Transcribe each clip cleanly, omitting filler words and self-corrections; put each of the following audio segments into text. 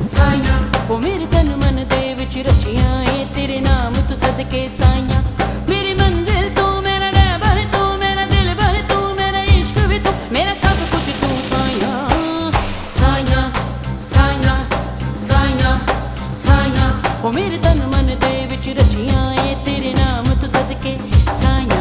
साइयां ओ मेरे तन मन दे विच रचियां ए तेरे नाम तू सदके साइयां मेरी मंजिल तू मेरा रहबर तू मेरा दिल भर तू मेरा इश्क भी तू मेरा सब कुछ तू साइयां साइयां साइयां साइयां साइयां ओ मेरे तन मन दे विच रचियां ए तेरे नाम तू सदके साइयां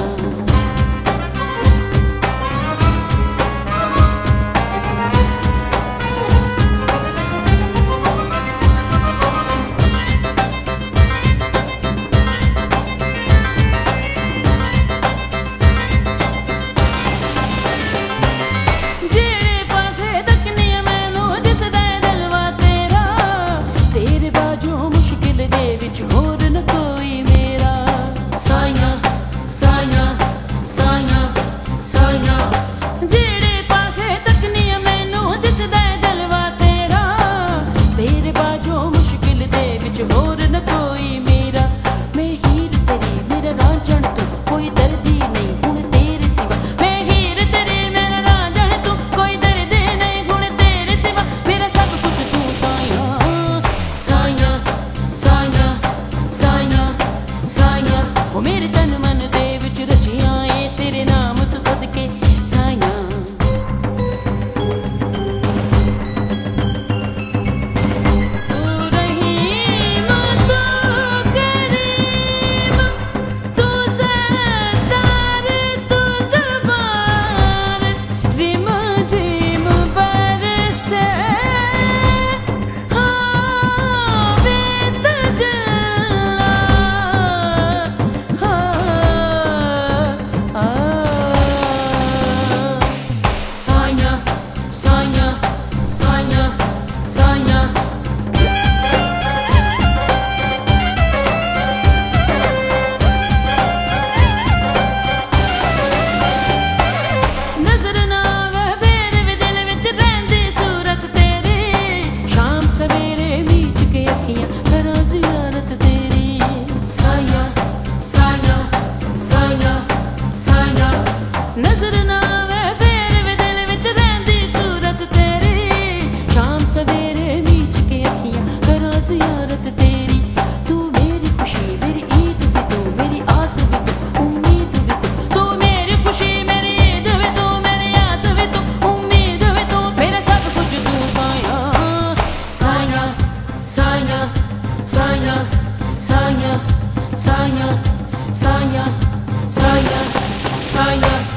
मेरे तन मन दे विच रचियां ए तेरे नाम तू सदके साइयां नजर ना वे फेर वे दिल विच रहिंदी सूरत तेरी शाम सवेरे मीच के अखियां करा जियारत तेरी तू मेरी खुशी मेरी ईद भी तू मेरी आस भी तू उम्मीद भी तू मेरी खुशी मेरी ईद भी तू मेरी आस भी तू उम्मीद भी तू मेरा सब कुछ तू साइयां साइयां साइयां साइयां साइयां साइयां साइयां साइयां साइयां